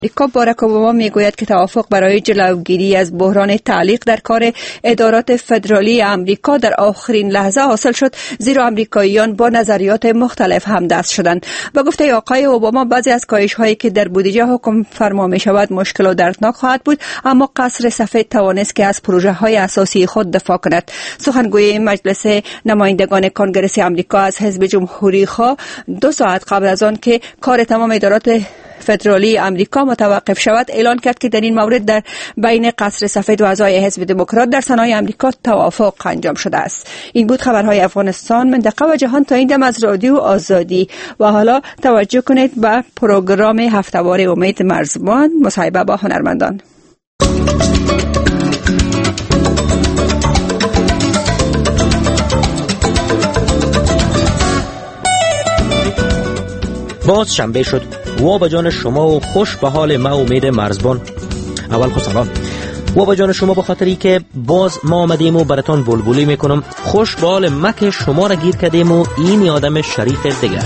امریکا باراک اوباما میگوید که توافق برای جلوگیری از بحران تعلیق در کار ادارات فدرالی امریکا در آخرین لحظه حاصل شد، زیرا امریکاییان با نظریات مختلف همدست شدند. با گفته آقای اوباما بعضی از کاهش‌هایی که در بودجه حکم فرما می‌شود مشکل و دردناک خواهد بود، اما قصر سفید توانست که از پروژه‌های اساسی خود دفاع کند. سخنگوی مجلس نمایندگان کنگره آمریکا از حزب جمهوری خواه 2 ساعت قبل از آن که کار تمام ادارات فدرالی امریکا متوقف شود اعلان کرد که در این مورد در بین قصر سفید و اعضای حزب دموکرات در سنای امریکا توافق انجام شده است. این بود خبرهای افغانستان، منطقه و جهان تا این دم از رادیو آزادی. و حالا توجه کنید به پروگرام هفته‌واره امید مرزبان، مصاحبه با هنرمندان. باز شنبه شد. وا به جان شما و خوش به حال ما امید مرزبان. اول خود سلام. وا به جان شما به خاطری که باز ما آمدیم و براتون بلبلی میکنم. خوش به حال ما که شما را گیر کردیم و این آدم شریف دیگر.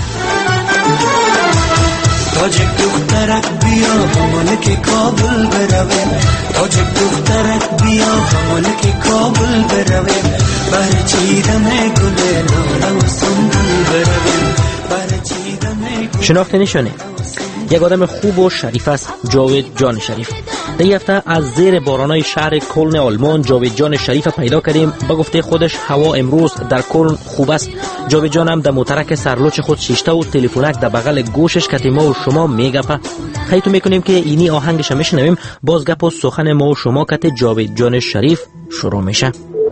تاجک دخترک بیا ملک کابل برویم، تاجک دخترک بیا ملک کابل برویم، بر چیدم گل لاله و سنبل برویم، بر چیدم گل. شناخته نشانه یک آدم خوب و شریف است، جاوید جان شریف. در این هفته از زیر بارانای شهر کلن آلمان جاوید جان شریف پیدا کردیم. با گفته خودش هوا امروز در کلن خوب است. جاوید جان هم در موترک سرلوچ خود شیشته و تلفنک در بغل گوشش که ما و شما میگپه. خیلی میکنیم که اینی آهنگش میشنویم. باز گپ و سخن ما و شما که جاوید جان شریف شروع میشه.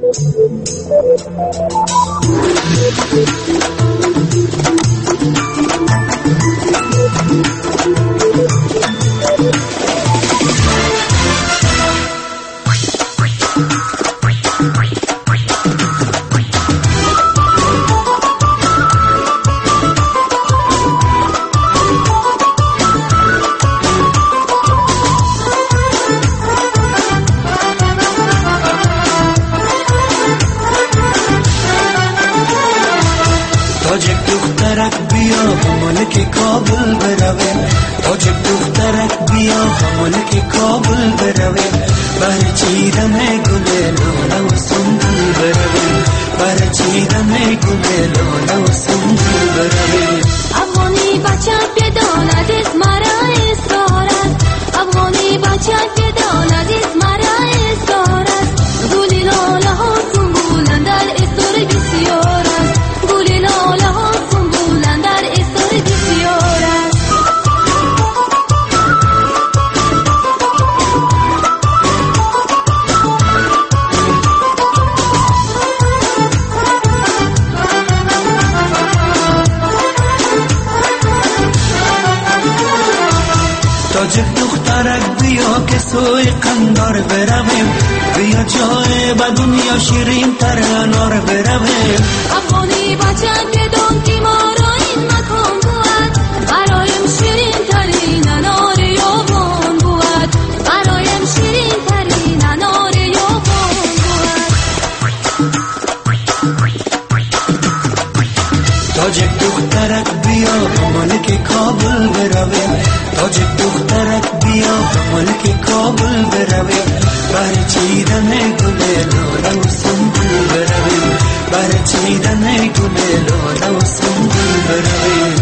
تاجک دخترک بیا ملک کابل برویم، تاجک دخترک بیا ملک کابل برویم، بر چیدم گل لاله و سنبل برویم، بر چیدم گل لاله و سنبل برویم. افغانی بچه بداند از مرا اصرار است، افغانی بچه بداند از مرا اصرار است، گل لاله ها سنبولن در استور بسیار است، گل لاله ها سنبولن در استور بسیار است. تاجک دخترک بیا که سوی قندار برویم، بیا جای به دنیا شیرین تر انار برویم. افغانی بچه بدان که ما را این مکان بود، برایم شیرین ترین انار یابان بود، برایم شیرین ترین انار یابان بود. تاجک دخترک بیا ملک کابل برویم، تاجک دخترک بیا ملک کابل برویم، بر چیدن گل لاله و سنبل برویم، بر چیدن گل لاله و سنبل برویم.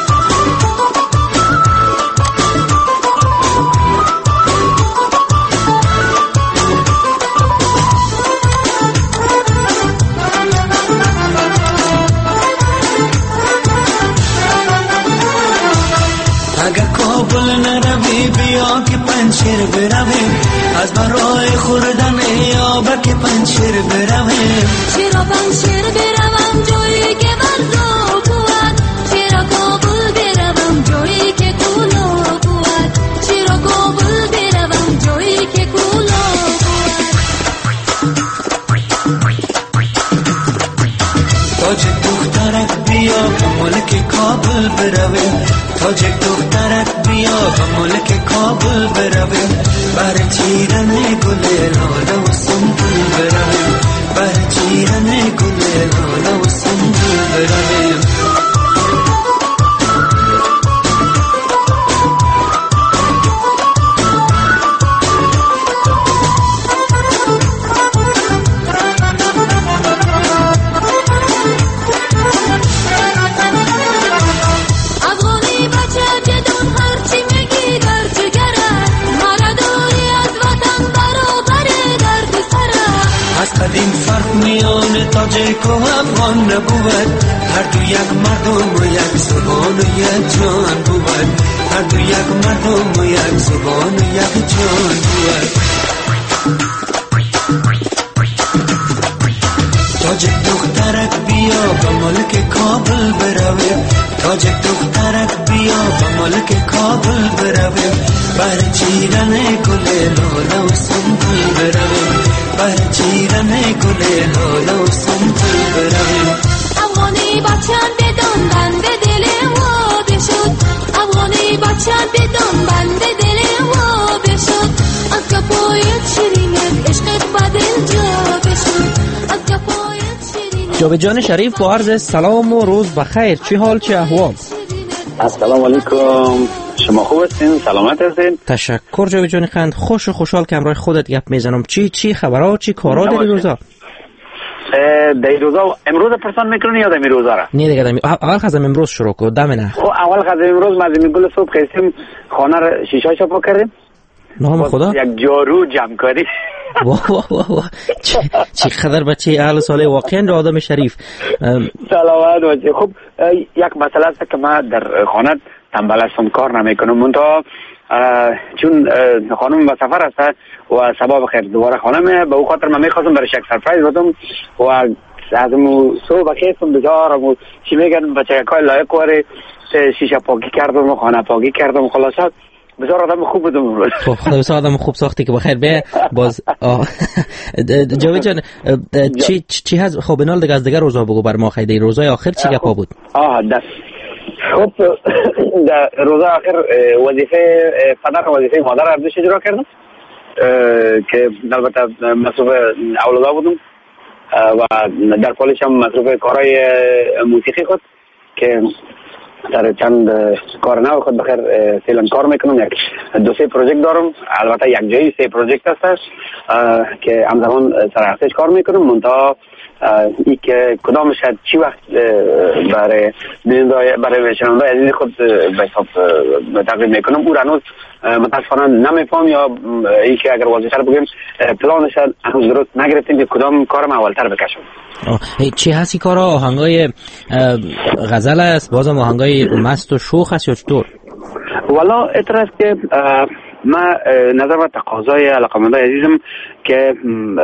اگر کابل نروی بیا که پنشیر برویم، از برای خوردن آب که پنشیر برویم. چرا پنشیر بروم جایی که برزا بود، چرا کابل بروم جایی که کولا بود، چرا کابل بروم جایی که کولا بود. تاجک دخترک بیا ملک کابل برویم، تاجک دخترک بیا ملک کابل برویم، بر چیدن گل لاله و سنبل برویم، بر چیدن گل لاله و سنبل برویم. تاجیک و افغان نبود، هر دو یک مردم و یک زبان و یک جان بود، هر دو یک مردم و یک زبان و یک جان بود. تاجک دخترک بیا با ملک کابل برویم، تاجک دخترک بیا با ملک کابل برویم، بر چیرن گل لاله و سنبل برویم، بر چیرن گل لاله و سنبل برویم. افغانی بچم بدون بند دل و بشد، افغانی بچم بدون بند دل و بشد، از کپایت شیرینت عشقت با دل جا بشد، از کپایت شیرینت. جاوید جان شریف با عرض سلام و روز بخیر، چی حال چی احوال؟ السلام علیکم، شما خوب هستین؟ سلامت هستین؟ تشکر جاوید جان قند، خوش و خوشحال که همراه خودت گپ میزنم. چی خبرها، چی کارا در روزا؟ در روزا امروز پرسان میکنی یا در روزا را؟ نه دیگه اول خزم امروز شروع کو دم نه. اول خزم امروز ما از گل صبح خیسیم خانه را شیشه شاپ کردیم. نام خدا؟ یک جارو جمع کردیم. واه چی خبر بچه اهل ساله واقعا آدم شریف. سلامت بچه. خب یک مسئله است که ما در خانه تنبل هستم، کار نمیکنم، منتها چون خانم به سفر است و صباح بخیر دوباره خانم، به او خاطر من میخواستم برای یک سرپرایز بدم و از اون صبح خیستم بجارم و چی میگن بچه کای لایق واره شیشه پاکی کردم و خانه پاکی کردم، خلاصات بسیار آدم خوب بودم. خب خدا بسیار آدم خوب ساختی که بخیر به باز. جاوید جان چی هست؟ خب بنال دیگه از دیگه روزا بگو بر ما خیلی روزای آخر چی گپا بود؟ خب در روزا آخر وظیفه پدر و وظیفه مادر ارزش اجرا کردم که البته مصروف اولاد بودم و در پالیش هم مصروف کارهای موسیقی خود که در چند کار نو خود بخیر فعلا کار میکنم. یک دو سه پروژکت دارم، البته یک جایی سه پروژکت هست که همزمان سر کار میکنم، منتها ای که کدامش چی وقت برای شنونده عزیز خود به حساب تقدیم میکنم او را هنوز متاسفانه نمیفهم، یا ای که اگر واضح تر بگیم پلانش هنوز درست نگرفتیم که کدام کارم اولتر بکشم. چی هستی کارا؟ آهنگای غزل است، بازم آهنگای مست و شوخ است یا چطور؟ والا اطلاع است که ما نظر و تقاضای علاقمندای عزیزم که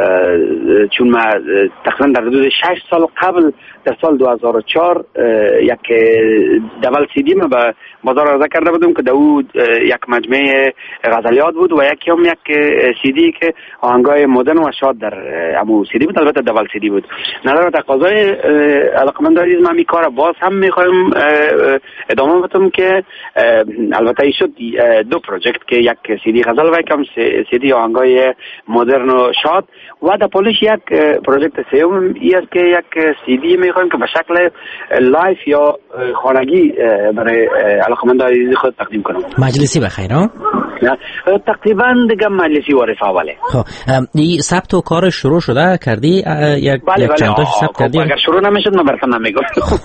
چون ما تقریبا در حدود 6 سال قبل در سال 2004 یک دبل سی دی ما به بازار عرضه کرده بودم که او یک مجموعه غزلیات بود و یکی هم یک سی دی که آهنگای مدرن و شاد در همون سی دی بود، البته دبل سی دی بود. نظر و تقاضای علاقمندای عزیز ما می کار باز هم میخوایم ادامه بدم که البته ای شد دو پروژکت که یک سی دی غزل و یکم سی دی آهنگای مدرن و شاد و در پولیش یک پروژکت سوم ای است که یک سی دی میخوایم که به شکل لایف یا خانگی برای علاقمندان عزیز خود تقدیم کنم. مجلسی بخیر ها؟ تقریبا دیگه مجلسی وارث اوله. خب این ثبت و کار شروع شده کردی؟ یک چند تاش ثبت کردی؟ اگر شروع نمیشد من براتون نمیگم.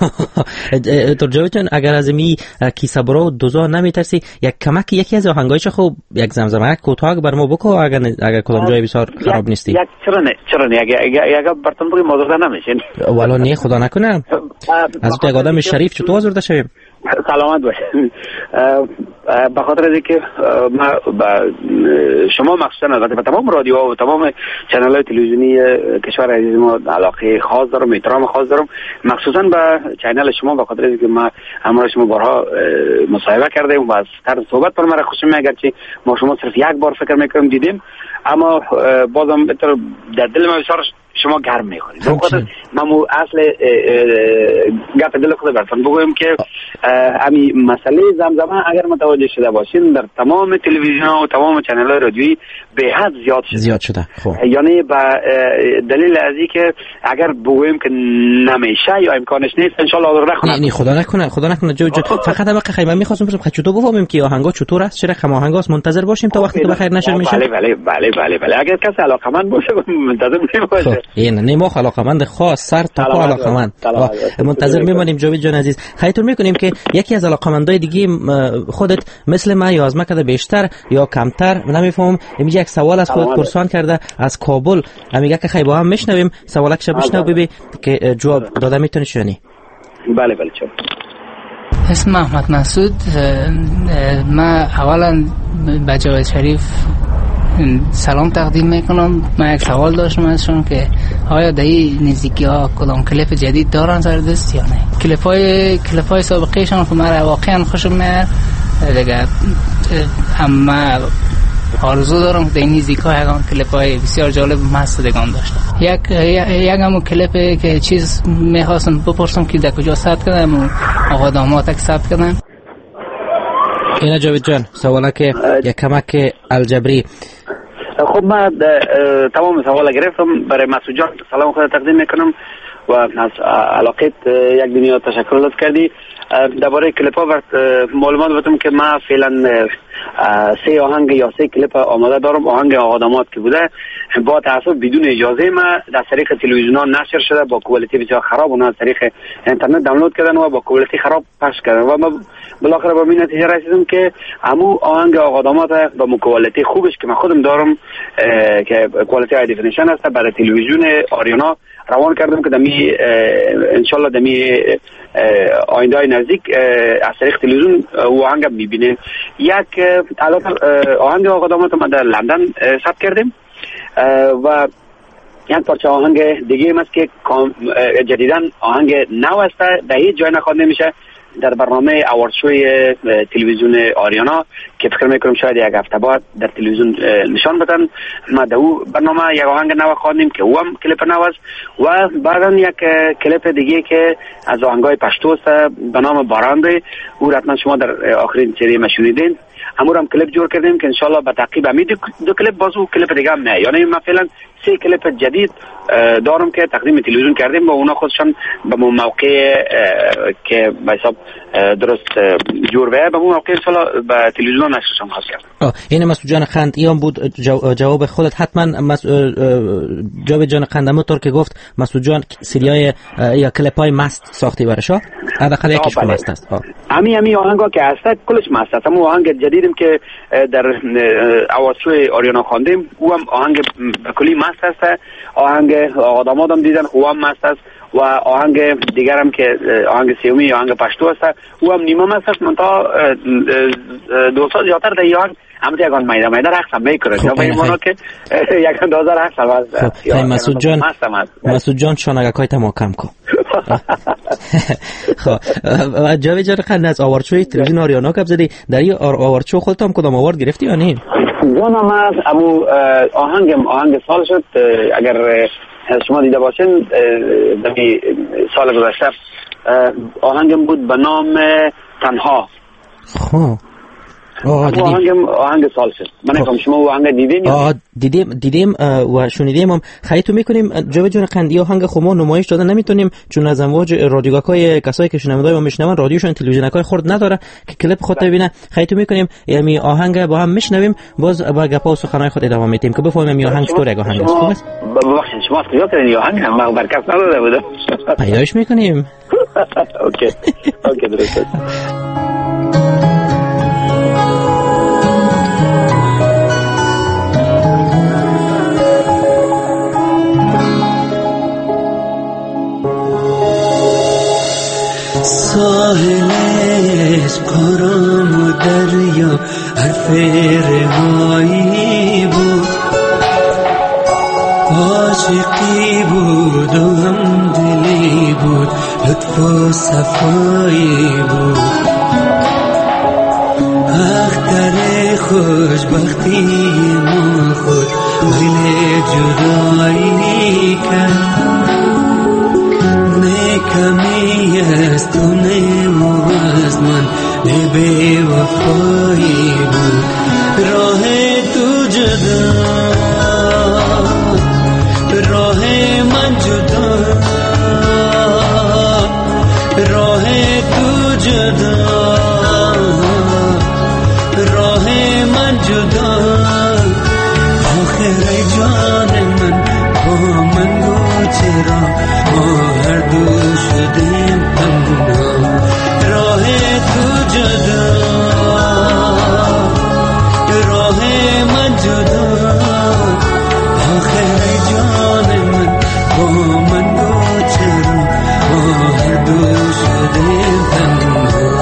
تو جاوید جان اگر از می کیسه برو دوزا نمیترسی یک کمک یکی از آهنگایش خوب یک زمزمه کوتاه بر ما بکو اگر کدام جای بسیار خراب نیستی. یک چرا نه اگر براتون بگم موضوع نمیشین. والا نه خدا نکنه. از تو یک آدم شریف چطور آزرده شویم؟ سلامت باشید. به خاطر اینکه ما شما مخصوصا البته به تمام رادیوها و تمام چنل‌های تلویزیونی کشور عزیز ما علاقه خاص دارم، احترام خاص دارم، مخصوصا به چنل شما به خاطر اینکه ما همراه شما بارها مصاحبه کردیم و از طرز صحبت پر مرا خوشم میاد، اگرچه ما شما صرف یک بار فکر میکنم دیدیم، اما بازم در دل ما بسیار شما گرم میخورید. بخاطر من اصل گپ دل خود براتون بگویم که همین مسئله زمزمه اگر متوجه شده باشین در تمام تلویزیون و تمام چنل‌های رادیویی به حد زیاد شده. خب یعنی به دلیل از اینکه اگر بگویم که نمیشه یا امکانش نیست ان شاء الله آزرده کنه. نه خدا نکنه جو فقط هم خیلی می‌خواستم بپرسم چطور بفهمیم که آهنگا چطور است، چرا خم آهنگاست، منتظر باشیم تا وقتی که بخیر نشر میشه؟ بله اگر کسی علاقه‌مند باشه منتظر باشه. این نیمو علاقمند خاص سر تا پا علاقمند. منتظر میمونیم جاوید جان عزیز. خیرتون میکنیم که یکی از علاقمندای دیگه خودت مثل من یا از من کده بیشتر یا کمتر نمیفهمم اینجا یک سوال از خودت پرسان کرده از کابل. میگه که خیلی با هم میشنویم سوالکش بشنو ببین که جواب داده میتونی شنی. بله چون اسم محمد مسعود. من اولا به جاوید شریف سلام تقدیم میکنم. من یک سوال داشتم ازشون که آیا در این نزدیکی ها کدام کلیپ جدید دارن زردست یا نه؟ کلیپ های سابقیشان که من واقعا خوشم میاد دیگه. اما آرزو دارم که در این نزدیکی ها یکان کلیپ های بسیار جالب مست دیگان داشتم. یک همون کلیپ که چیز میخواستم بپرسم که در کجا ثبت کردم و آقا داماد که ثبت کردم. اینا جاوید جان سوالا که یک کمک الجبری. خب من تمام سوالا گرفتم. برای مسعود جان سلام خود تقدیم میکنم و از علاقت یک دنیا تشکر کردی. درباره کلیپ ها معلومات بدم که من فعلا 3 آهنگ یا 3 کلیپ آماده دارم. آهنگ آقا داماد که بوده با تاسف بدون اجازه ما در طریق تلویزیون ها نشر شده با کوالیتی بسیار خراب. اونا از طریق اینترنت دانلود کردن و با کوالیتی خراب پخش کردن و ما بالاخره به این نتیجه رسیدم که همون آهنگ آقا داماد با کوالیتی خوبش که من خودم دارم که کوالیتی های دیفینیشن است برای تلویزیون آریانا روان کردم که دمی انشالله دمی آینده های نزدیک از طریق تلویزیون آهنگ میبینیم. یک آهنگ آقا داماد ما در لندن ثبت کردیم و یک پارچه آهنگ دیگه هم است که جدیداً آهنگ نو است، در هیچ جای نخوانده میشه در برنامه اوارد شوی تلویزیون آریانا که فکر میکنم شاید یک هفته بعد در تلویزیون نشان بدن. ما در او برنامه یک آهنگ نو خواندیم که او هم کلیپ نو است و بعدا یک کلیپ دیگه که از آهنگای پشتو است به نام بارانده. او حتما شما در آخرین سری ما شنیدین. امور هم کلیپ جور کردیم که انشالله به تعقیب همین دو کلیپ بازو کلیپ دیگه هم نه، یعنی من فعلا 3 کلیپ جدید دارم که تقدیم تلویزیون کردیم و اونا خودشان به موقع که به حساب درست جور به موقع انشالله به تلویزیون نشرشان خواست کرد. این مسعود جان قند ایام بود جواب خودت حتما جاوید جان قند همونطور که گفت مسعود جان سریای یا کلیپ های مست ساختی برشا حداقل یکیش مست است. همین آهنگا که هست کلش مست است. همون آهنگ جدیدیم که در اواسوی آریانا خواندیم او هم آهنگ کلی مست است. آهنگ آقا داماد هم دیدن او هم مست است و آهنگ دیگر هم که آهنگ سیومی آهنگ پشتو است او هم نیمه مست است. من تا 2 سال زیادتر در این آهنگ همه یکان میده رقص هم میکنه یا به ایمانا که یک اندازه رقص هم است. مسعود جان شانگکای تما کم کن. خب جاوید جان قند از آواردشوی تلویزیون آریانا کب زدی در این آواردشو خودت هم کدام آوارد گرفتی یا نه؟ جانم از ابو آهنگ سال شد. اگر شما دیده باشین در سال گذشته آهنگم بود به نام تنها. خب آهنگ سال شد. من نمی‌دونم شما آهنگ دیدیم و شنیدیم هم. خیلی میکنیم جاوید جان قندی آهنگ خما نمایش دادن نمیتونیم چون از امواج رادیوگاهای کسایی که شنوندای ما میشنون رادیوشون تلویزیونای خورد نداره که کلیپ خودت ببینه. خیلی میکنیم یعنی آهنگ با هم میشنویم باز با گپا و سخنای خود ادامه میدیم که بفهمیم این آهنگ چطور آهنگ است. خوب است؟ ببخشید شما کجا کردین آهنگ هم برکت نداده بودم. پیداش میکنیم. اوکی درست. ساحلش پرام و دریا حرف روایی بود، عاشقی بود و همدلی بود، لطف و صفایی بود. اختر خوشبختی ما خود میل جدایی کرد، کمی از تو نمو از من بی وفایی بود. راه تو جدا راه من جدا، راه تو جدا راه من جدا. آخر جان من با من گو چرا ما هر دو شدیم تنها. راه تو جدا، راه من جدا، آخر جان من با من گو چرا ما هر دو شدیم تنها.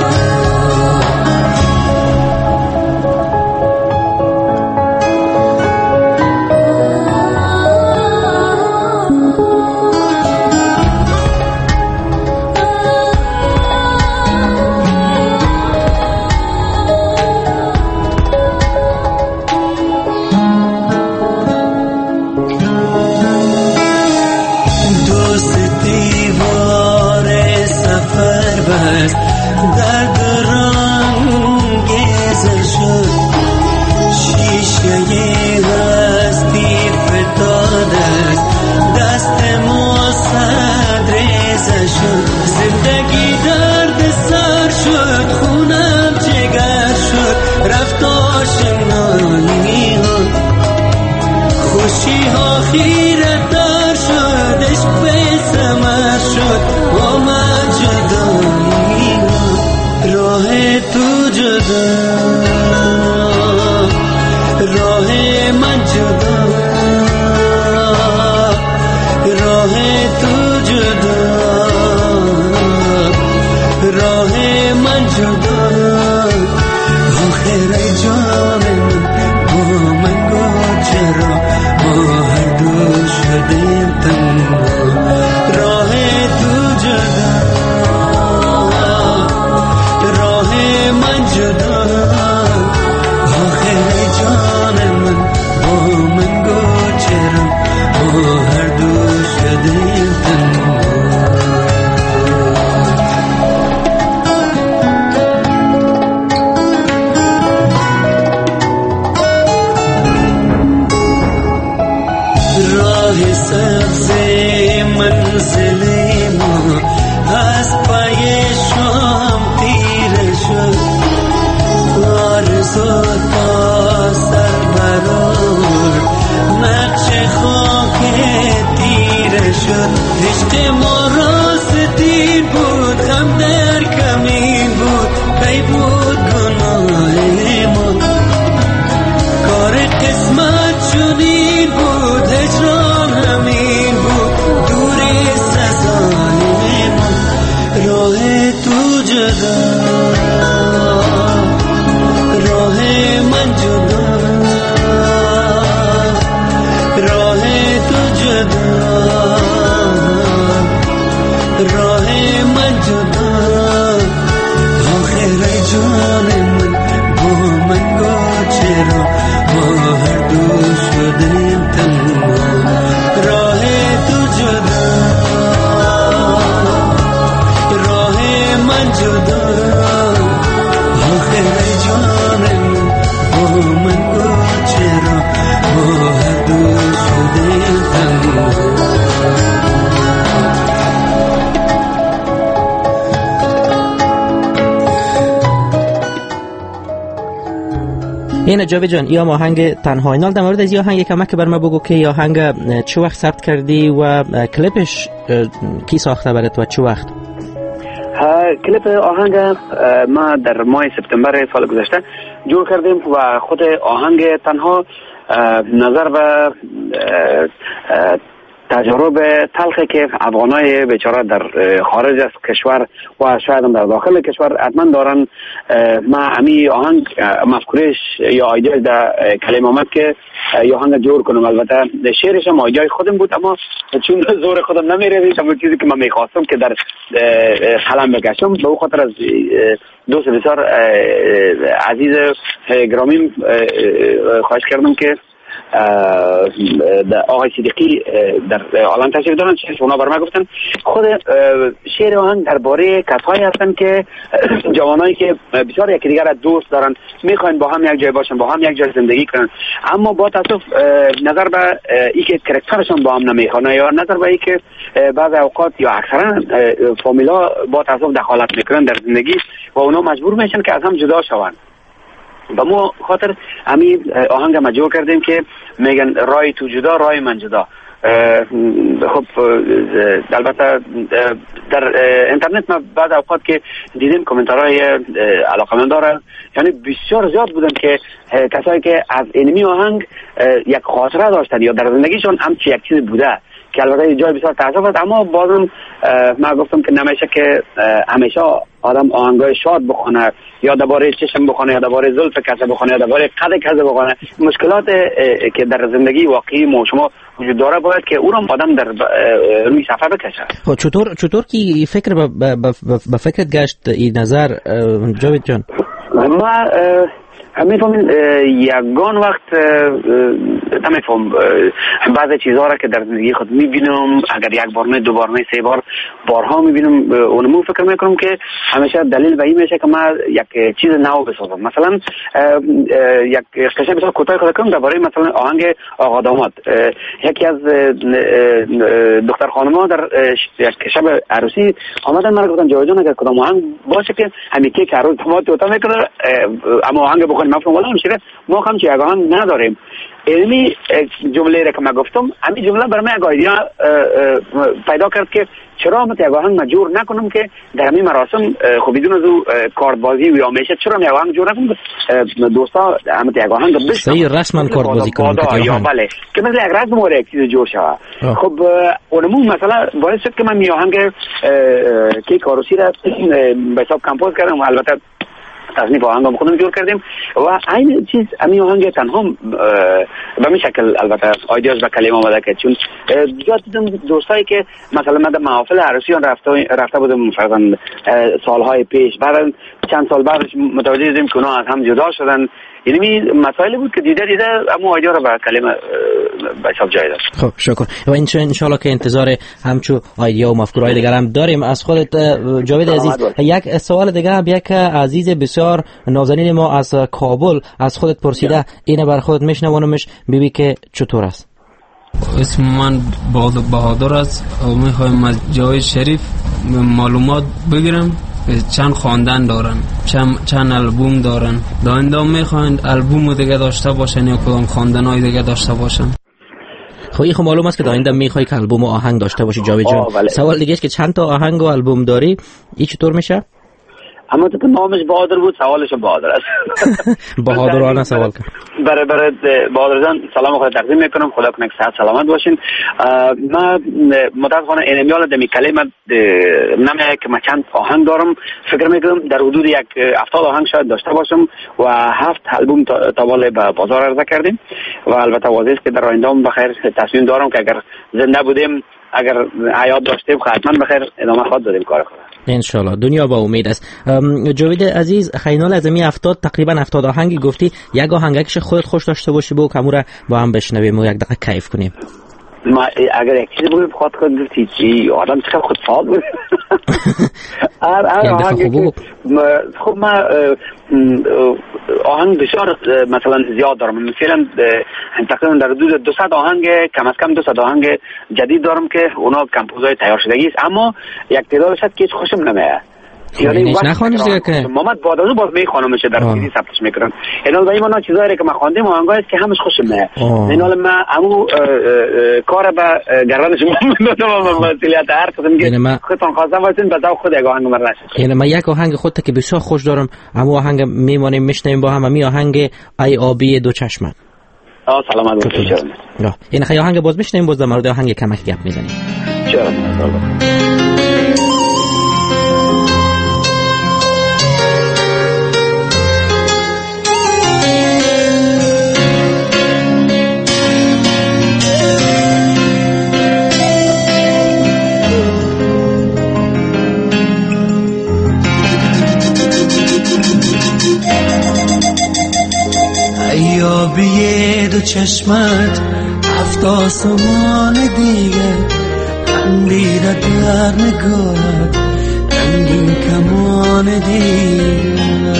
این جاوید جان، یا آهنگ تنها. اینال در مورد از این آهنگ کمک بر ما بگو که این آهنگ چه وقت ثبت کردی و کلیپش کی ساخته برات و چه وقت؟ کلیپ آهنگ ما در ماه سپتامبر سال گذشته جور کردیم و خود آهنگ تنها نظر به تجارب تلخی که افغانای بیچاره در خارج از کشور و شاید هم در داخل کشور حتما دارن. ما امی آهنگ مفکورش یا ایده در کلمه آمد که یا آهنگ جور کنم. البته شعرش هم ایده خودم بود، اما چون زور خودم نمیره اما چیزی که من میخواستم که در قلم بکشم، به او خاطر از دوست بسیار عزیز گرامیم خواهش کردم که آقای صدیقی در عالم تشریف دارن، اونا بر من گفتن خود شعر آهنگ درباره کسایی هستن که جوانایی که بسیار یکی دیگر را دوست دارن، میخواین با هم یک جای باشن، با هم یک جای زندگی کنن، اما با تاسف نظر به اینکه کاراکترشون با هم نمیخونه یا نظر به اینکه بعضی اوقات یا اکثرا فامیلا با تاسف دخالت میکنن در زندگی و اونا مجبور میشن که از هم جدا شوند. با ما خاطر همین آهنگ ما جور کردیم که میگن رای تو جدا رای من جدا. خب البته در اینترنت ما بعد اوقات که دیدیم کامنتارهای علاقمند داره، یعنی بسیار زیاد بودن که کسایی که از اینمی آهنگ یک خاطره داشتن یا در زندگیشون همچی یک چیز بوده که البته جای بسیار تاسف است، اما بازم من گفتم که نمیشه که همیشه آدم آهنگای شاد بخونه یا درباره چشم بخونه یا درباره زلف کسی بخونه یا درباره قد کسی بخونه. مشکلات که در زندگی واقعی ما شما وجود داره باید که او را آدم در روی صفحه بکشه. خب چطور که فکر به فکرت گشت این نظر جاوید جان؟ ما میفهمین یگان وقت نمیفهم بعضی چیزها را که در زندگی خود میبینم، اگر یک بار نه دو بار نه سه بار بارها میبینم، اونمو فکر میکنم که همیشه دلیل به این میشه که من یک چیز نو بسازم. مثلا یک قصه بسیار کوتاه خود کنم درباره مثلا آهنگ آقا داماد. یکی از دختر خانم‌ها در یک شب عروسی آمدن من گفتن جاوید جان اگر کدام آهنگ باشه که همین که عروس داماد تو میکنه اما آهنگ بخونیم. من فهمیدم میشه ما هم چه آهنگ نداریم. علمی جمله را که من گفتم همین جمله برای من یک ایده پیدا کرد که چرا من یک آهنگ مجبور نکنم که در همین مراسم خب بدون از او کارت بازی یا میشه چرا من یک آهنگ جور نکنم دوستا هم یک آهنگ بشنوم صحیح رسما کارت بازی کنم یا بله که مثل یک رسم و یک چیز جور شود. خب اونمون مثلا باعث شد که من می آهنگ که کاروسی را به حساب کمپوز کردم و البته تصنیف آهنگ هم خودم جور کردیم و این چیز همین آهنگ تنها به می شکل البته آیدیاش به کلمه آمده که چون زیاد دیدم دوستایی که مثلا من در محافل عروسیان رفته بودم فرضاً سالهای پیش، بعد چند سال بعدش متوجه دیدیم که اونا از هم جدا شدن. یعنی مسائلی بود که دیده اما آیدیا رو به کلمه به حساب جای داشت. خب شکر و انشالله که انتظار همچو آیدیا و مفکورهای دیگر هم داریم از خودت جاوید عزیز. یک سوال دیگه هم یک عزیز بسیار نازنین ما از کابل از خودت پرسیده، اینه بر خودت میشنوانمش ببین که چطور است. اسم من بهادر است و میخوایم از جاوید شریف معلومات بگیرم چند خواندن دارن، چند البوم دارن، دائم میخواین البوم دیگه داشته باشن یا کدام خواندنای دیگه داشته باشن؟ خب این معلوم است که دائم میخوای که البوم و آهنگ داشته باشی جاوید جان. بله. سوال دیگه است که چند تا آهنگ و البوم داری؟ این چطور میشه؟ اما تو نامش بهادر بود سوالش بهادر است. بهادرانه سوال کرد. برای بهادر جان سلام خود تقدیم میکنم، خدا کنه که صحت سلامت باشین. من متاسفانه اینمیال دمی کلمه نمیه که من چند آهنگ دارم، فکر میکنم در حدود یک 70 آهنگ شاید داشته باشم و 7 البوم تا بالا به بازار عرضه کردیم و البته واضح است که در آینده هم بخیر تصمیم دارم که اگر زنده بودیم، اگر حیات داشتیم حتما بخیر ادامه خواهد دادیم کار خود. انشالله دنیا با امید است. جاوید عزیز خیال از می 70 تقریبا 70 آهنگی گفتی، یک آهنگش خودت خوش داشته باشی بو کمو را با هم بشنویم و یک دقیقه کیف کنیم. ما اگر یک چیزی بگیم خود گفتی چی آدم چقدر خود فعال بود. خب ما آهنگ بسیار مثلا زیاد دارم، مثلا تقریبا در حدود 200 آهنگ کم از کم 200 آهنگ جدید دارم که اونا کمپوزهای تیار شدگی است، اما یک تعدادش هست که هیچ خوشم نمیاد. یعنی نخوانیش دیگه که محمد بادازو باز میخوانمش در سیدی ثبتش میکنم. اینال به اینا چیزایی که من خواندم آهنگایی است که همش خوشم میاد. اینال من همو کار به گردن شما میدادم و مسئولیت هر قسم که خودتون خواستم واسین بذاو خود یک آهنگ مرنش. یعنی من یک آهنگ خودت که بسیار خوش دارم، همو آهنگ میمونیم میشنیم با هم، می آهنگ ای آبی دو چشمت. سلامت باشید. این خیلی آهنگ باز میشنیم، باز در مورد آهنگ کمک گپ میزنیم. چرا؟ آبی دو چشمت 7 آسمان دیگه خندیده در نگاهت رنگین کمان دیگه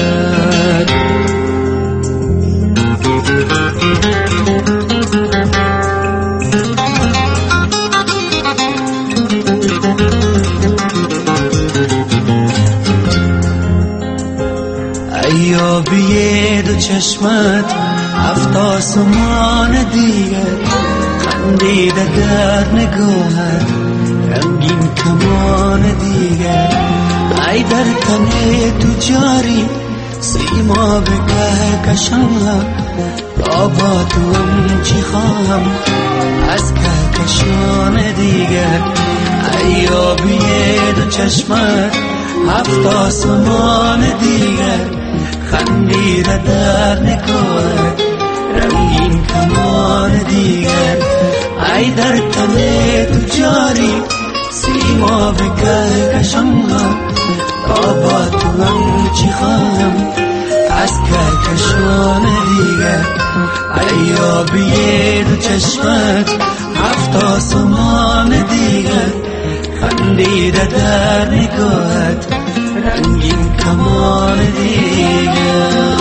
ای آبی دو چشمت 7 آسمان دیگه خندیده در نگاهت رنگین کمان دیگر. ای در تن تو جاری سیما به کهکشان، تا با تو هم چی خواهم از کهکشان دیگر. ای آبی دو چشمت هفت آسمان دیگر، خندیده در نگاهت رنگین کمان دیگر. ای در تن تو جاری سیما به کهکشان، تا با تو هم چی خواهم از کهکشان دیگر. ای آبی دو چشمت هفت آسمان دیگر، خندیده در نگاهت رنگین کمان دیگر.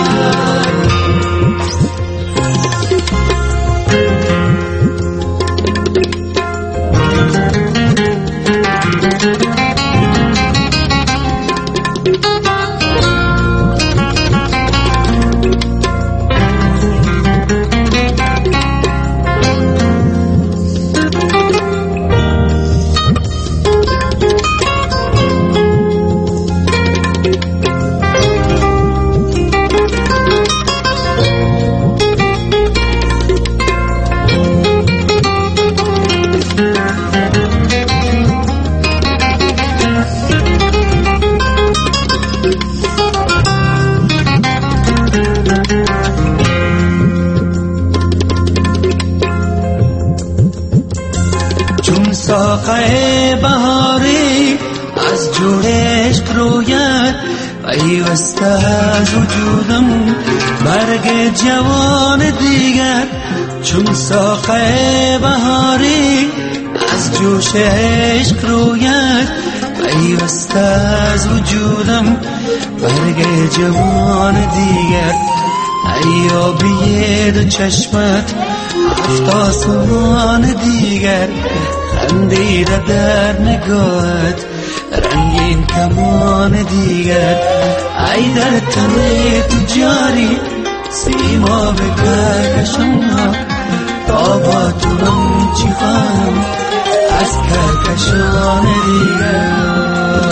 ساقه بهاری از جوش عشق رویت، پیوسته از وجودم برگ جوان دیگر. چون ساقه بهاری از جوش عشق رویت، پیوسته از وجودم برگ جوان دیگر. ای آبی دو چشمت هفت آسمان دیگر، خندیده در نگاهت رنگین کمان دیگر. ای در تن تو جاری سیما به کهکشان، تا با تو هم چی خواهم از کهکشان دیگر.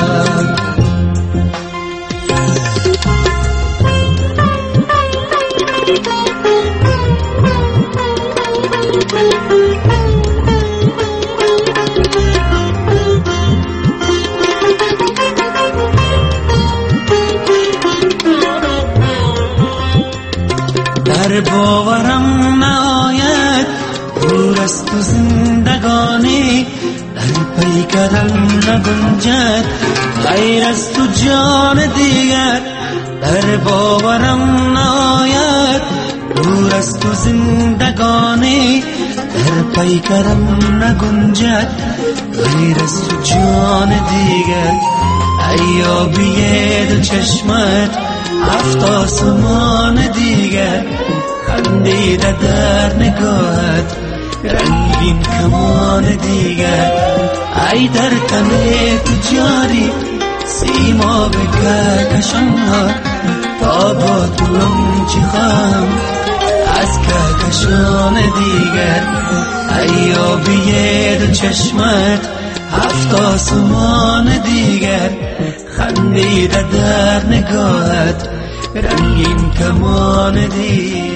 در باورم نآید دور از تو زندگانی، در پیکرم نگنجد غیر از تو جان دیگر. در باورم نآید دور از تو زندگانی، در پیکرم نگنجد غیر از تو جان دیگر. ای آبی دو چشمت هفت آسمان دیگر، خندیده در نگاهت رنگین کمان دیگر. ای در تن تو جاری سیما به کهکشان، تا با تو هم چی خواهم از کهکشان دیگر. ای آبی دو چشمت هفت آسمان دیگر، خندیده در نگاهت رنگین کمان دیگر.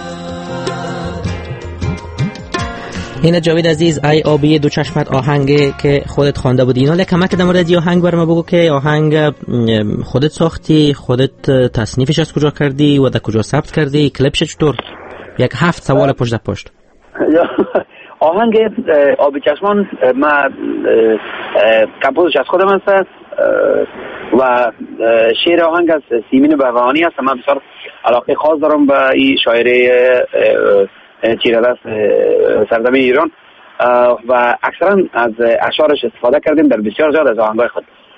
این جاوید عزیز، ای آبی دو چشمت آهنگی که خودت خوانده بودی. اینا کمک در مورد این آهنگ برام بگو که آهنگ خودت ساختی، خودت تصنیفش از کجا کردی و در کجا ثبت کردی، کلیپش چطور؟ یک 7 سوال پشت. آهنگ آبی چشمان من کمپوزش از خودم هست و شعر آهنگ از سیمین بهبهانی است. من بسیار علاقه خاص دارم به این شاعری تیره‌دست سرزمین ایران و اکثرا از اشعارش استفاده کردیم در بسیار زیاد از آهنگای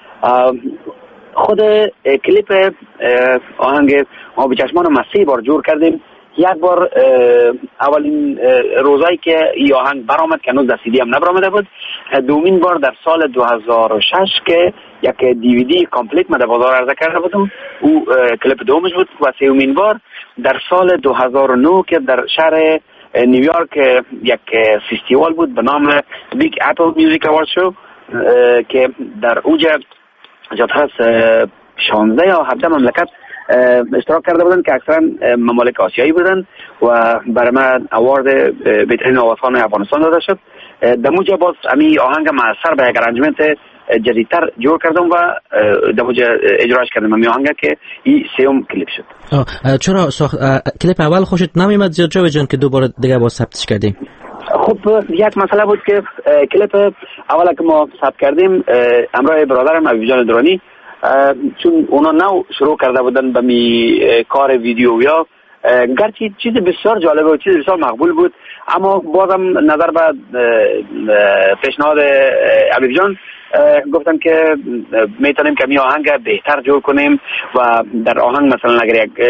خود کلیپ آهنگ آبی چشمان رو 3 بار جور کردیم. یک بار اولین روزایی که این آهنگ برآمد که هنوز در CD هم نبرآمده بود، دومین بار در سال 2006 که یک DVD کامپلیت من در بازار عرضه کرده بودم، او کلیپ دومش بود، و سومین بار در سال 2009 که در شهر نیویورک یک فستیوال بود به نام بیگ اپل میوزیک اوارد شو که در اوجه جاتر از 16 یا 17 مملکت اشتراک کرده بودن که اکثرا ممالک آسیایی بودن و برای من اوارد بهترین آوازخوان افغانستان داده شد. در موجه باز امی آهنگ معصر به یک ارنجمنت جدیدتر جور کردم و در موجه اجراش کردم امی آهنگ که این سیوم کلیپ شد. چرا کلیپ اول خوشت نمیمد زیاد جاوید جان که دوباره دیگه باز ثبتش کردیم؟ خب یک مسئله بود که کلیپ اولا که ما ثبت کردیم همراه برادرم عبیجان درانی، چون اونا نو شروع کرده بودن به می کار ویدیو یا گرچه چیز بسیار جالبه و چیز بسیار مقبول بود، اما بازم نظر به پیشنهاد عبیب جان گفتم که میتونیم که می آهنگ بهتر جور کنیم و در آهنگ مثلا اگر یک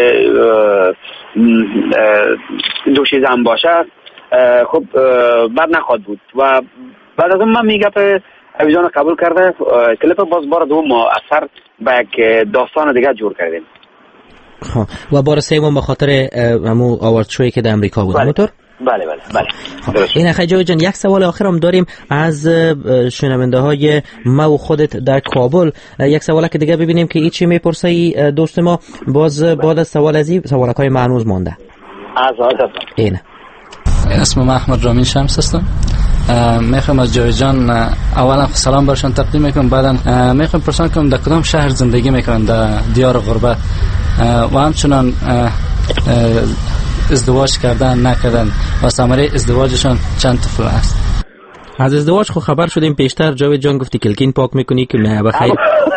دو چیز هم باشه خب بد نخواد بود و بعد از اون من میگم عبیب جان قبول کرده. کلیپ باز بار دوم ما اثر به یک داستان دیگه جور کردیم. و بار سوم به خاطر همو آوارد شویی که در امریکا بود همونطور؟ بله. این اخی جاوید جان یک سوال آخر هم داریم از شنونده های ما و خودت در کابل. یک سوال که دیگه ببینیم که ایچی میپرسه دوست ما باز بعد از سوال ازی سوالک های معنوز مانده. اینه اسم من احمد رامین شمس هستم. میخوام از جاوید جان اولا سلام برشان تقدیم میکنم، بعدا میخوام پرسان کنم در کدام شهر زندگی میکنن در دیار غربت و همچنان ازدواج کردن نکردن و ثمره ازدواجشان چند طفل است؟ از ازدواج خو خبر شدیم پیشتر. جاوید جان گفتی کلکین پاک میکنی که نه بخیر.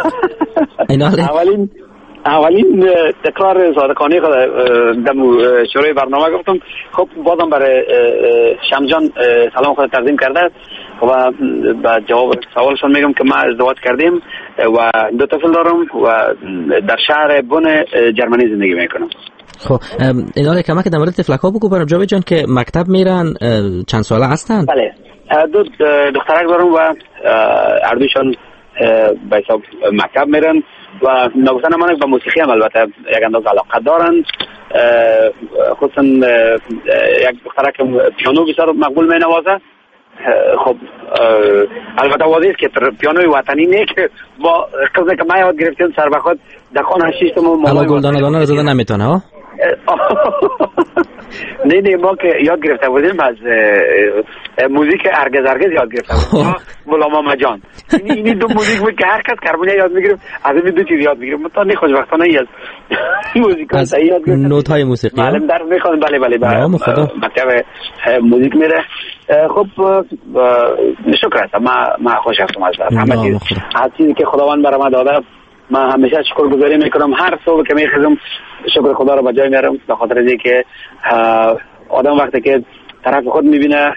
اولین تکرار صادقانه خود در شروع برنامه گفتم. خب بازم برای شمجان سلام خود تقدیم کرده و به جواب سوالشون میگم که ما ازدواج کردیم و 2 طفل دارم و در شهر بون جرمنی زندگی میکنم. خب اینا کمک در مورد طفلک‌ها بگو برام جاوید جان که مکتب میرن، چند ساله هستن؟ بله 2 دخترک دارم و هر دوشون به حساب مکتب میرن و نگفتن من به موسیقی هم البته یک اندازه علاقه دارن، خصوصا یک دخترک پیانو بسیار مقبول می نوازه. خب البته واضحه که پیانوی وطنی نه که با قضیه که ما یاد گرفتیم سر به خود در خانه 6 تا حالا گلدانه دانه رو زدن نمیتونه ها. نه ما که یاد گرفته بودیم از موزیک هرگز یاد گرفته بودیم غلام محمد جان. این 2 موزیک بود که هر کس کرمونه یاد میگیره، از این 2 چیز یاد میگیره. من نه خوشبختانه ای از موزیک از یاد گرفتم، نوت های موسیقی معلم در میخوام. بله مکتب موزیک میره. خب شکر هستم، ما خوش هستم از همه چیز، هر چیزی که خداوند برام داده من همیشه شکرگزاری میکنم. هر صبح که میخیزم شکر خدا رو به جای میارم به خاطر اینکه آدم وقتی که طرف خود میبینه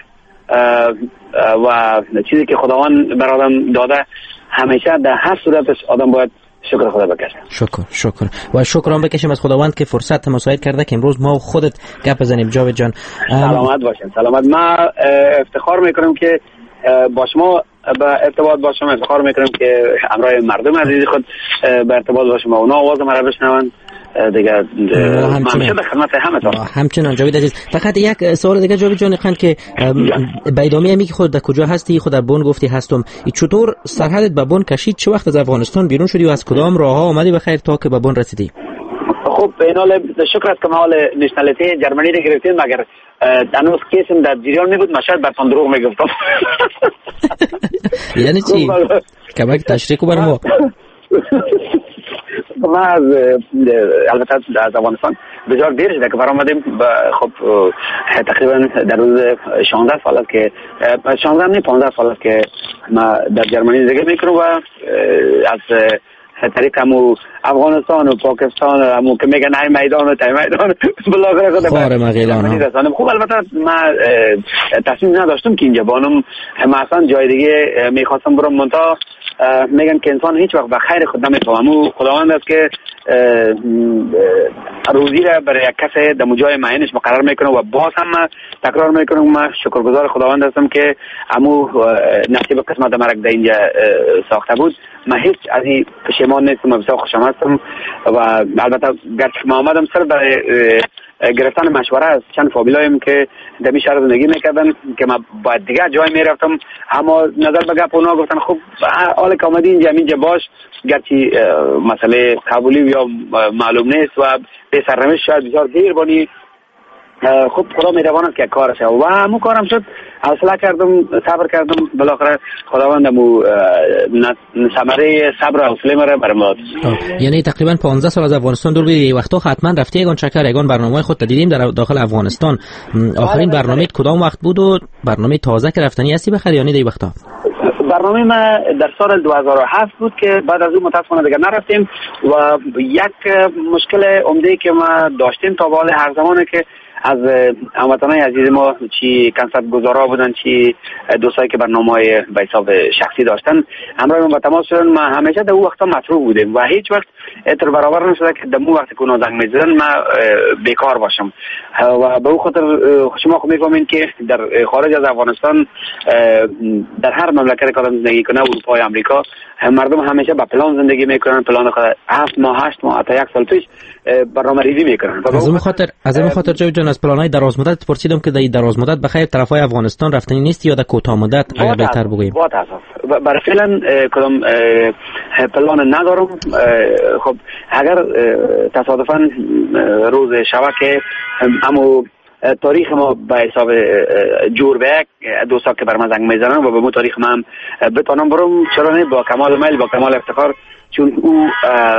و چیزی که خداوند بر آدم داده همیشه در هر صورتش آدم باید شکر خدا بکشه. شکر و شکران بکشیم از خداوند که فرصت مساعد کرده که امروز ما و خودت گپ بزنیم. جاوید جان سلامت باشین. سلامت. ما افتخار میکنم که با شما به ارتباط باشم، افتخار میکنم که همراه مردم عزیز خود به ارتباط باشم و اونا آواز ما رو بشنون دیگه. همیشه به خدمت همتون. همچنان جاوید عزیز. فقط یک سوال دیگه جاوید جان خان که به ادامه میگی خود در کجا هستی؟ خود در بن گفتی هستم. چطور سرحدت به بن کشید؟ چه وقت از افغانستان بیرون شدی و از کدام راهها اومدی بخیر تا که به بن رسیدی؟ خب این حال شکر است که ما حال نشنالیتی جرمنی رو گرفتیم، مگر هنوز کیسم در جریان میبود، من شاید براتون دروغ میگفتم. یعنی چی؟ کمک تشریح کو بر ما. ما البته از افغانستان بسیار دیر شده که برآمدیم. خب تقریبا در روز 16 سال است که 16 نه 15 سال است که ما در جرمنی زندگی میکنم و از طریق همو افغانستان و پاکستان و همو که میگن های میدان و تای میدان بلاغره خود خار مغیلان رسانم. خب البته ما تصمیم نداشتم که اینجا بانم، ما اصلا جای دیگه میخواستم برم، منتها میگن که انسان هیچ وقت به خیر خود نمیتونه. خداوند است که روزی را برای یک کسی در جای معینش مقرر میکنه و باز هم تکرار میکنم ما شکرگزار خداوند هستم که همو نصیب قسمت مرگ در اینجا ساخته بود. من هیچ از این پشیمان نیستم و بسیار خوشم هستم و البته گرچه ما آمدم سر برای گرفتن مشوره از چند فامیلایم که در این شهر زندگی میکردن که من باید دیگه جای میرفتم، اما نظر به گپ اونا گفتن خب حال که آمدی اینجا باش، گرچه مسئله قبولی یا معلوم نیست و به سرنوشت شاید بسیار دیر بانی، خب خدا می‌تواند که کارش و همون کارم شد. حوصله کردم، صبر کردم، بالاخره خداوند مو ثمره صبر و حوصله مرا برام داد. یعنی تقریبا 15 سال از افغانستان دور بودی، وقتا حتما رفتی یگان چکر یگان برنامه خود دیدیم در داخل افغانستان. آخرین برنامه کدام وقت بود و برنامه تازه که رفتنی هستی بخریانی دی وقتا؟ برنامه ما در سال 2007 بود که بعد از اون متاسفانه دیگه نرفتیم و یک مشکل عمده که ما داشتیم تا به حال هر زمانه که از هموطنان عزیز ما چی کنسرت گزارا بودن، چی دوستایی که برنامه‌های به حساب شخصی داشتن همراه ما با تماس شدن. ما همیشه در اون وقتا مطروح بودیم و هیچ وقت اعتبار برابر نشده که در اون وقت که اونا زنگ می‌زدن ما بیکار باشم و به اون خاطر شما خب می‌فهمین که در خارج از افغانستان در هر مملکتی که آدم زندگی کنه، اروپا یا آمریکا، مردم همیشه با پلان زندگی میکنن، پلان خود 7 ماه 8 ماه تا 1 سال پیش برنامه ریزی میکنن. از این خاطر جاوید جان از پلان‌های دراز مدت پرسیدم که در دراز مدت بخیر طرفای افغانستان رفتنی نیست یا در کوتاه مدت اگر بهتر بگوییم؟ با تاسف برای فعلا کدام پلان ندارم. خب اگر تصادفاً روز شبکه اما تاریخ ما به حساب جور به دوستا که بر من زنگ میزنن و به مو تاریخ من بتونم برم، چرا نه، با کمال میل با کمال افتخار، چون او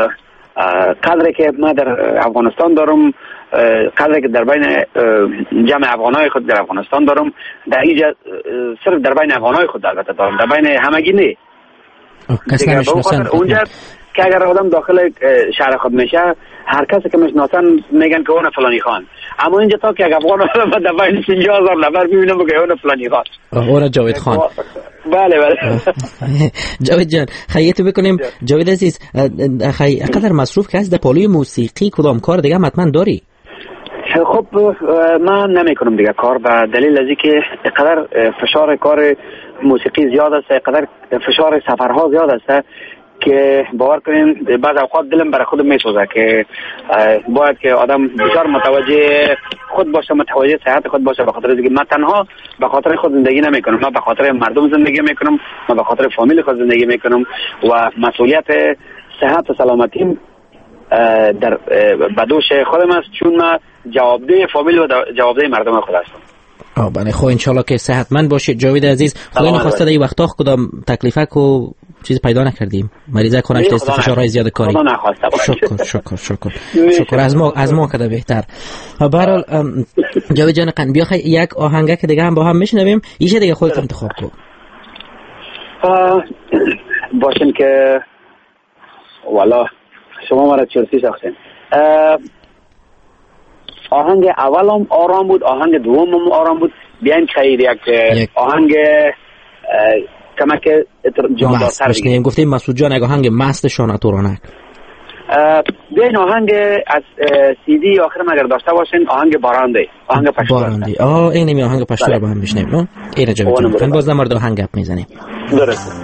قدری که ما در افغانستان دارم، قدری که در بین جمع افغانای خود در افغانستان دارم، در اینجا صرف در بین افغانای خود البته دارم، در بین همگی نه. کس نمیشناسن اونجا که اگر آدم داخل شهر خود میشه هر کسی که میشناسن میگن که اون فلانی خان، اما اینجا تا که افغان آدم در بین 50,000 نفر میبینم که اون فلانی خان، اون جاوید خان. بله جاوید جان خیاطی بکنیم. جاوید عزیز قدر مصروف که هست در پالوی موسیقی کدام کار دیگه حتما داری؟ خب من نمیکنم دیگه کار به دلیل از اینکه قدر فشار کار موسیقی زیاد است، قدر فشار سفرها زیاد است که باور کنین بعض اوقات دلم برای خودم میسوزه که باید که آدم بسیار متوجه خود باشه، متوجه صحت خود باشه، به خاطر اینکه من تنها به خاطر خود زندگی نمیکنم، من به خاطر مردم زندگی میکنم، من به خاطر فامیل خود زندگی میکنم و مسئولیت صحت و سلامتیم در بدوش خودم است، چون من جوابده فامیل و جوابده مردم خود هستم. بله خب انشالله که صحتمند باشید جاوید عزیز. خدا نخواسته در این وقتا کدام تکلیفک و چیز پیدا نکردیم، مریضه کنش دست فشارهای زیاد کاری. خدا نخواسته. شکر از ما کده بهتر. به هر حال جاوید جان قن بیا یک آهنگک دیگه هم با هم میشنویم، ایشه دیگه خودت انتخاب کن. باشین که والا شما مرا چرسی ساختین. آهنگ اولم آرام بود، آهنگ دومم آرام بود، بیاین خیر یک آهنگ کمک جاندارتر بگیم. گفتیم مسعود جان یک آهنگ مست شانتورانک. بیاین آهنگ از سی دی آخر مگر داشته باشین، آهنگ بارانده، آهنگ پشتو بارانده. اینمی آهنگ پشتو رو با هم بشنویم. اینا جواب جان باز نمرد آهنگ گپ میزنیم. درست.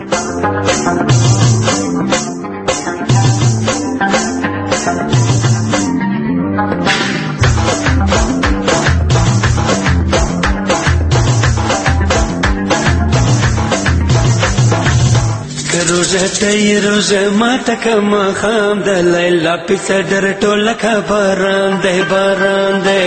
روزه ما تکم خام د لیلا پس در ټوله کا باران ده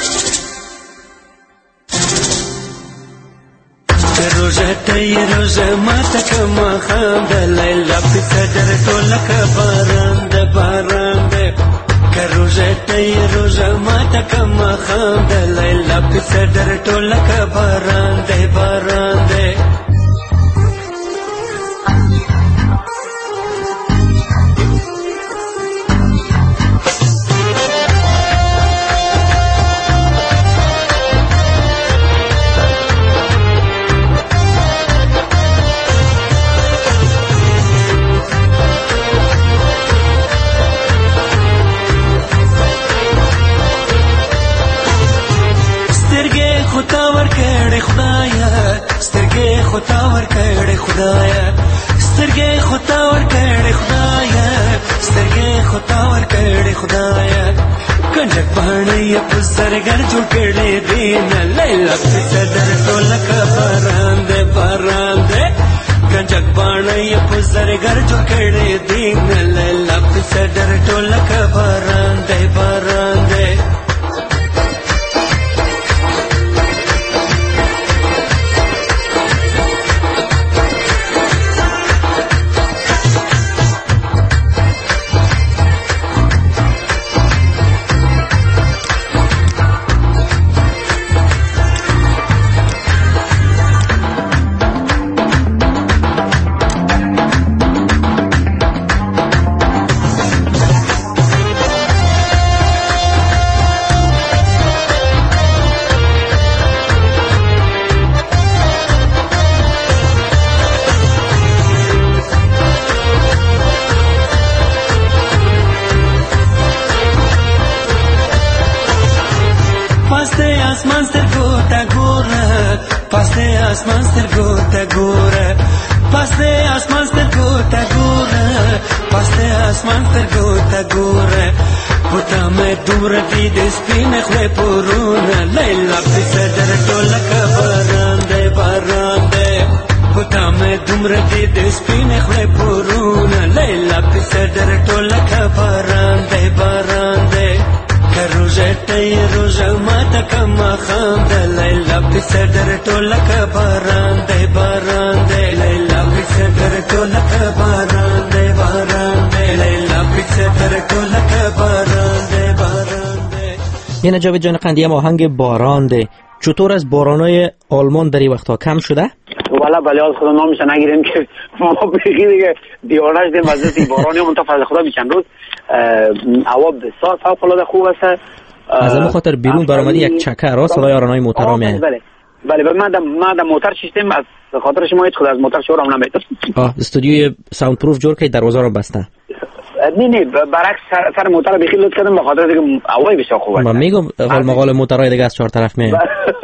روزه ما تکم خام د لیلا پس در ټوله کا باران ده روزه ما تکم خام د لیلا پس در ټوله کا باران ده سترګې خطا ور کړې خدایا سترګې خطاور کړې خدایا کنجک باندې په سرګر جوړ کړې دین لیلا په صدر ټولک باران دې باران دې کنجک باندې په سرګر جوړ کړې دین لیلا په صدر ټولک باران دې باران دې آسمان سترګو ته ګوره پاسه آسمان سترګو ته ګوره پاسه آسمان سترګو ته ګوره پتا مې دومره دې د سپین خو پورونه لیلا په صدر ټولک باران دې باران دې پتا مې دومره دې د سپین خو پورونه لیلا په صدر ټولک باران دې باران دې روزه ته روزه ماته کما خام د لیلا په صدر ټولک باران دی باران دی لیلا په صدر ټولک باران دی باران دی لیلا په صدر ټولک باران دی باران دی. یعنی جاوید جان قندی هم آهنگ باران دی چطور از بارانای آلمان در این وقتها کم شده؟ والا بله از خدا نامش نگیریم که ما بگی دیگه دیوانش دیم از این بارانی منطقه فضل خدا بیچند روز هوا بسیار فوق العاده خوب است. از این خاطر بیرون برآمدی یک چکر را صدای آرانای موترها میاد. بله من در موتر شیستم از خاطر شما هیچ خود از موتر شورم نمیتونم. استودیوی ساوند پروف جور که دروازه رو بسته. نه برعکس سر موتر رو بخیل لطف کردم به خاطر دیگه هوای بسیار خوب است. من میگم حال مقال موترهای دیگه از چهار طرف میاد.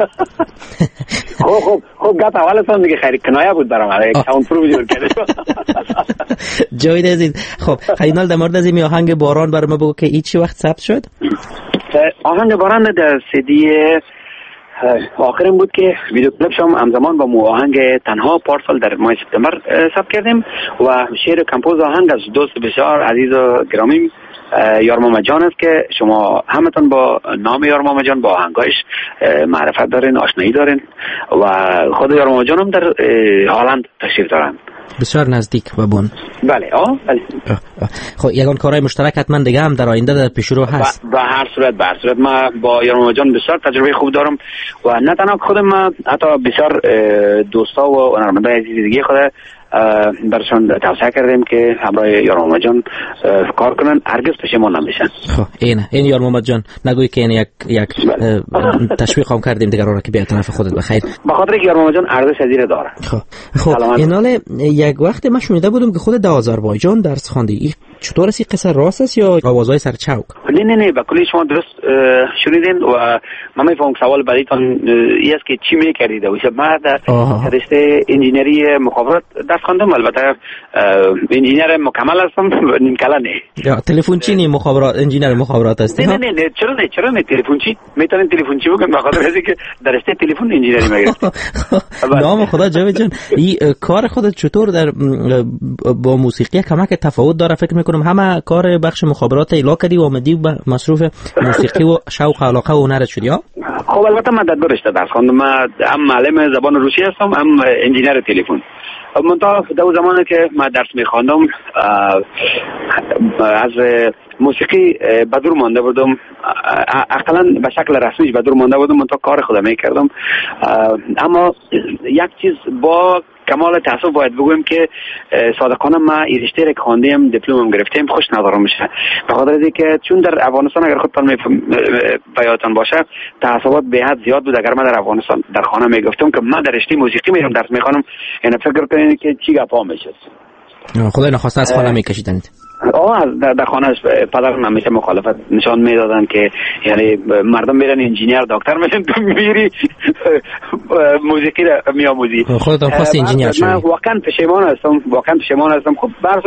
خوب گپ اولتون دیگه خیلی کنایه بود برام ساوند پروف جور کرده. جاوید عزیز خب خیلی در مورد از این آهنگ باران برام بگو که این چی وقت ثبت شد؟ آهنگ باران در CD آخرین بود که ویدیو کلیپش هم همزمان با آهنگ تنها پارسال در ماه سپتامبر ثبت کردیم و شعر کمپوز آهنگ از دوست بسیار عزیز و گرامی یار محمد جان است که شما همتون با نام یار محمد جان با آهنگایش معرفت دارین آشنایی دارین و خود یار محمد جان هم در هلند تشریف دارن بسیار نزدیک و بون. بله بله. خب یگان کارهای مشترک حتما دیگه هم در آینده در پیش رو هست. به هر صورت ما با یار محمد جان بسیار تجربه خوب دارم و نه تنها خودم ما حتی بسیار دوستا و هنرمندای عزیز دیگه خود برشان توصیه کردیم که همراه یار محمد جان کار کنن هرگز پشیمان نمیشن. خب این یار محمد جان نگوی که این یک تشویق هم کردیم دیگر را که بیا طرف خودت بخیر به خاطر که یار محمد جان ارزش پذیر داره. خب ایناله یک وقت من شنیده بودم که خود در آذربایجان درس خواندی چطور است این قصه راست است یا آوازهای سرچوک؟ نه به کلی شما درست شنیدین و من میفهمم سوال بعدیتون این است که چی میکردید و من در رشته انجینری مخابرات درس خواندم البته انجینر مکمل هستم نیم کله نه. یا تلفنچی مخابرات انجینر مخابرات هستی؟ نه چرا نه تلفنچی میتونین تلفنچی بگم به خاطر اینکه در رشته تلفن انجینری میگرفتم. نام خدا جاوید جان این کار خودت چطور در با موسیقی کمک تفاوت داره؟ فکر میکنم همه کار بخش مخابرات ایلا کردی و آمدی و مصروف موسیقی و شوق علاقه و هنرت شدی ها؟ خب البته من در دو رشته درس خواندم. من هم معلم زبان روسی هستم هم انجینر تلفن. منتها در زمانی که من درس میخواندم از موسیقی بدور مانده بودم اقلا به شکل رسمیش بدور مانده بودم منتها کار خودم میکردم اما یک چیز با کمال تاسف باید بگویم که صادقانه ما این رشته را خواندیم دیپلمم گرفتیم خوش ندارم میشه به خاطر اینکه چون در افغانستان اگر خودتان بیاتون باشه تعصبات به حد زیاد بود. اگر من در افغانستان در خانه میگفتم که من در رشته موسیقی میرم درس میخوانم یعنی فکر کنین که چی گپا میشه. خدای نخواسته از خانه میکشیدند. در خانه پدرم همیشه مخالفت نشان میدادن که یعنی مردم میرن انجینیر دکتر میشن تو میری موسیقی را میآموزی. خودت خواستی انجینیر شدی؟ من واقعا پشیمان هستم خب به هر صورت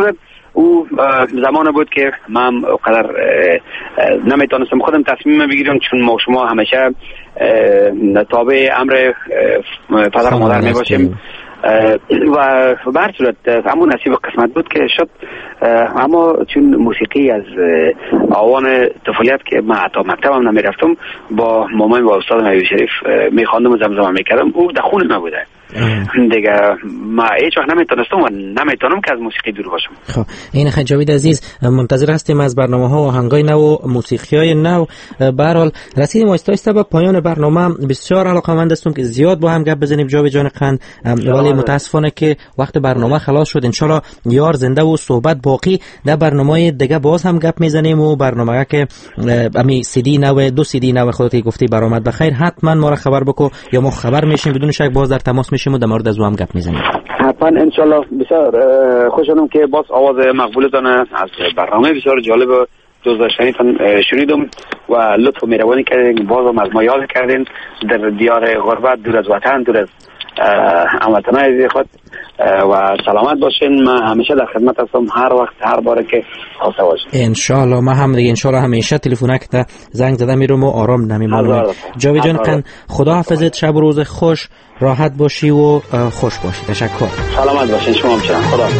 او زمان بود که من قدر نمیتونستم خودم تصمیم بگیرم، چون ما شما همیشه تابع امر پدر و مادر میباشیم و به هر صورت همون نصیب قسمت بود که شد. اما چون موسیقی از آوان طفولیت که من حتی مکتبم نمیرفتم، با مامان و استاد نبی شریف میخواندم و زمزمه میکردم، او در خون ما بوده دیگه. ما هیچ وقت نمیتونستم و نمیتونم که از موسیقی دور باشم. خب این خیلی جاوید عزیز، منتظر هستیم از برنامه ها و آهنگای نو و موسیقی های نو. به هر حال رسیدیم آهسته به پایان برنامه. بسیار علاقه‌مند هستم که زیاد با هم گپ بزنیم جاوید جان قند، ولی متاسفانه که وقت برنامه خلاص شد. ان شاء الله یار زنده و صحبت باقی در برنامه دیگه باز هم گپ میزنیم و برنامه که امی سی دی نو 2 سی دی نو خودت گفتی برآمد بخیر، حتما ما را خبر بکو یا ما خبر میشیم، بدون شک باز در تماس میشیم و در مورد از هم گپ میزنیم. حتما ان شاء الله. بسیار خوشحالم که باز آواز مقبولتان از برنامه بسیار جالب دوزداشتنیتان شنیدم و لطف و مهربانی کردین، بازم از ما یاد کردین در دیار غربت، دور از وطن، دور از هموطنان عزیز خود و سلامت باشین. من همیشه در خدمت هستم، هر وقت هر باره که خواسته باشین. ان شاء الله. ما هم دیگه ان شاء الله همیشه تلفنک تا زنگ زده میرم و آرام نمیمونم. جاوید جان قند، خدا حافظت، شب و روز خوش، راحت باشی و خوش باشی. تشکر. سلامت باشین. شما هم چنان. خدا.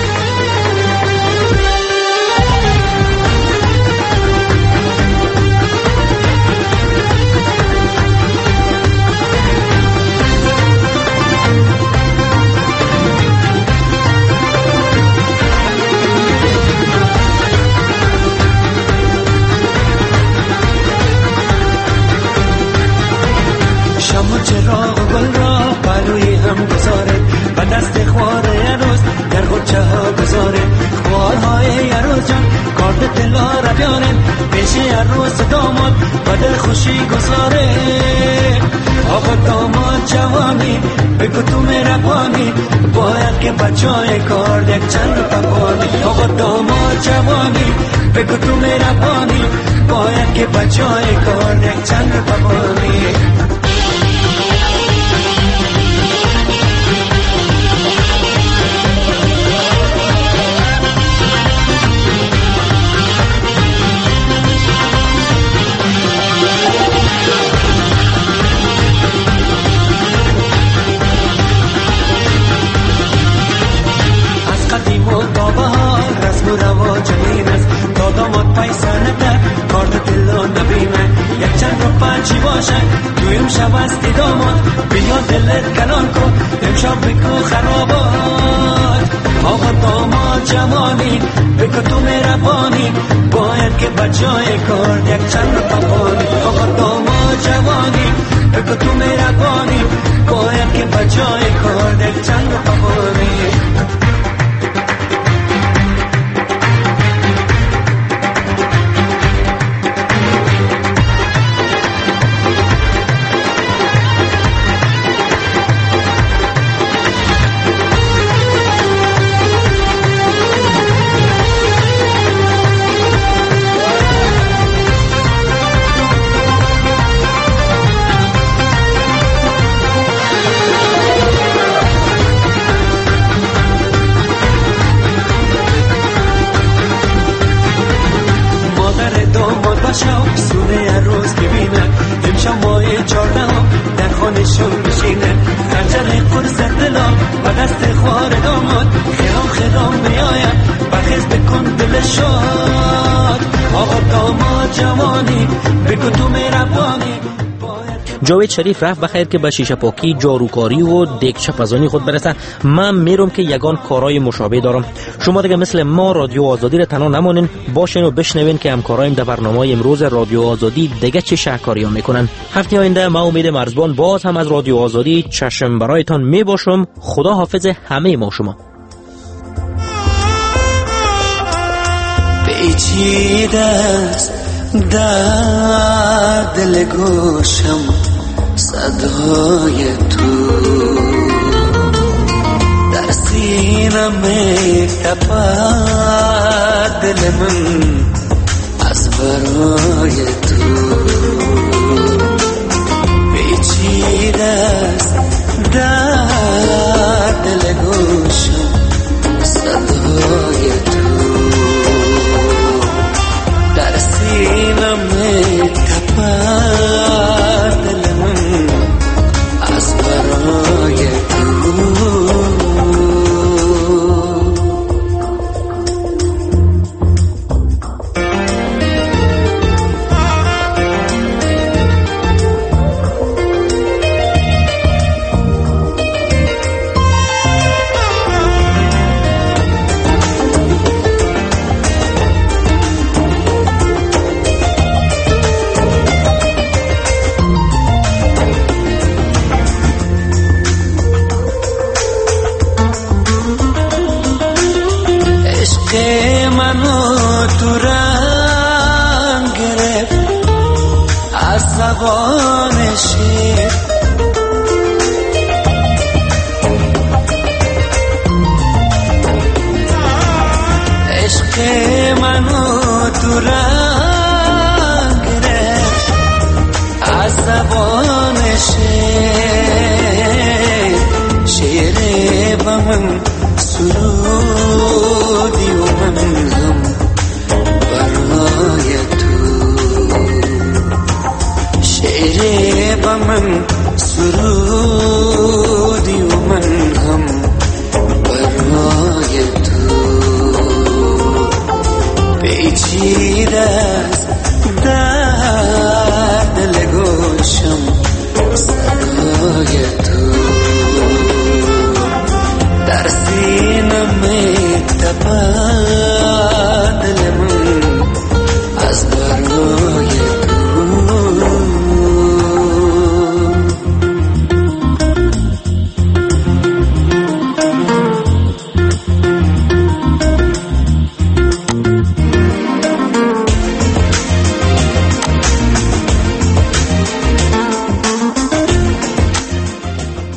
چراغ گل را پلوی هم گذاره و دست خوار روز در غنچه ها گذاره، خوارهای روز جان کارد دلا را بیاره، پیش روز داماد و دل خوشی گذاره. آقا داماد جوانی بگو تو مهربانی، باید که بچای کار یک چند پپانی. آقا داماد جوانی بگو تو مهربانی، باید که بچای کار یک چند پپانی. رسم و رواجین است تا داماد پیسانه در کارد دلان نبینه، یک چند رو پنچی باشه دویم شب استی داماد، بیا دلت کلان کن امشب بکو خرابات. آقا داماد جوانی بکو تو مهربانی، باید که بچای کار یک چند رو پپانی. آقا داماد جوانی بکو تو مهربانی، باید که بچای کار یک چند رو پپانی. سونه روز ببینه امشب ماه 14 در خانه‌شون بشینه، خنجر قرص دلا و دست خوار داماد، خرام خرام میآید بخیز بکن دل شاد. آقا داماد جوانی بگو تو مهربانی. جاوید شریف رفت بخیر که به شیشه پاکی، جاروکاری و دیگچه پزانی خود برسه. من میرم که یگان کارهای مشابه دارم. شما دیگه مثل ما رادیو آزادی را تنها نمانین، باشین و بشنوین که همکارایم در برنامه امروز رادیو آزادی دیگه چه شهکاری‌ها میکنن. هفته آینده ما امید مرزبان باز هم از رادیو آزادی چشم برایتان میباشم. خدا حافظ همه ما شما. پیچیده است در دل گوشم صدای تو، در سینم می‌تپد دل من از برای تو. پیچیده است در دل گوشم صدای تو، بر دل من از برای منو تو رنگ گرفت از زبان شیر عشق منو تو رنگ گرفت از زبان شیر شیر با من سرودی و من هم برای تو شعر با من سرودی و من هم برای تو پیچیده است در دل گوشم صدای تو